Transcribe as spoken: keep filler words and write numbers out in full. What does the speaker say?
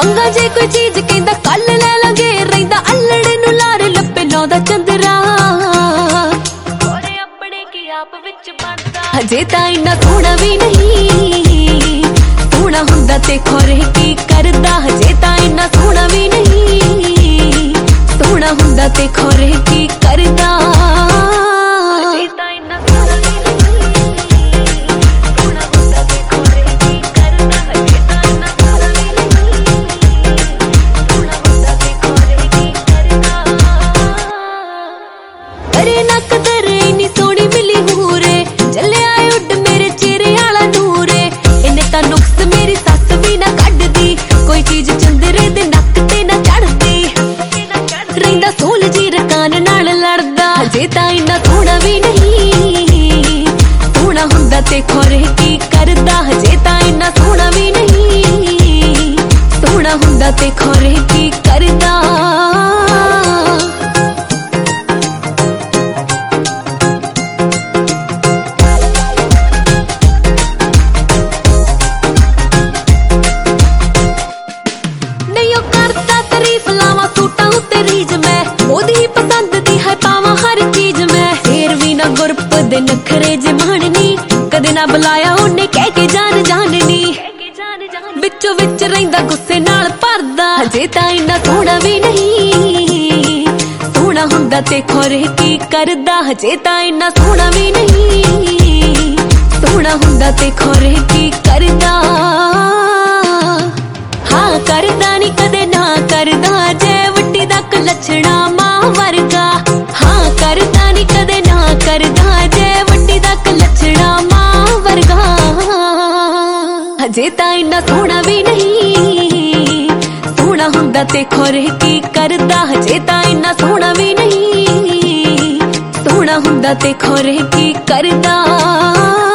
मंगा जे कोई चीज कहंदा कल ले लांगे रहिंदा अल्लड़ नूं लार लप्पे लाउंदा चंदरा अपने की आप विच बनदा हजे तां इन्ना सोहना भी नहीं सोहना हुंदा ते खोरे की करदा हजे तां इन्ना सोहना भी नहीं सोहना हुंदा ते खोरे की करदा सोल जी रकान नाल लड़दा हजे तां इन्ना सोहना भी नहीं सोहना हुंदा ते खोरे की करदा हजे तां इन्ना सोहना भी नहीं सोहना हुंदा ते खोरे की करदा नहीं ओ करदा तारीफ लावा सूटां उत्ते रीज मैं ओदी पसंद दी है पावा हर चीज मैं फेर भी ना गुरप दे नखरे जे माननी कदे ना बुलाया उन्हें कह के जान जाननी विचों विच रहिंदा गुस्से नाल भरदा हजे तां इन्ना सोहना भी नहीं सोहना हुंदा ते खोरे की करदा हजे तां इन्ना सोहना भी नहीं सोहना हुंदा ते खोरे की करदा हाँ करदा नी कदे ना करदा जे वड्डी दा लछणा मां वर्गा हाँ करदा नी कदे ना करदा जे वड्डी दा लछणा मां वर्गा हजे तां इन्ना सोहना भी नहीं सोहना हुंदा ते खोरे की करदा हजे तां इन्ना सोहना भी नहीं सोहना हुंदा ते खोरे की करदा।